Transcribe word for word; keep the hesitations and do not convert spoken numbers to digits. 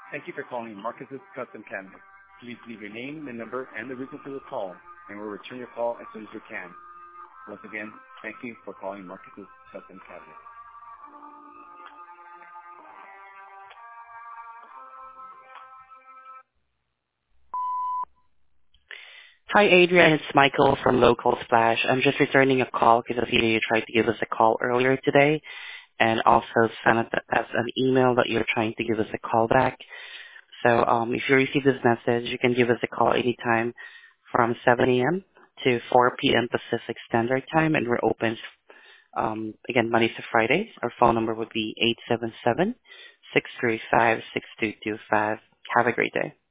Thank you for calling Marcus's Custom Cabinet. Please leave your name, the number, and the reason for the call, and we'll return your call as soon as we can. Once again, thank you for calling Marcus's Custom Cabinet. Hi, Adrian. It's Michael from Local Splash. I'm just returning a call because I see that you tried to give us a call earlier today and also sent us us an email that you're trying to give us a call back. So um, if you receive this message, you can give us a call anytime from seven a.m. to four p.m. Pacific Standard Time, and we're open, um, again, Mondays to Fridays. Our phone number would be eight seven seven, six three five, six two two five. Have a great day.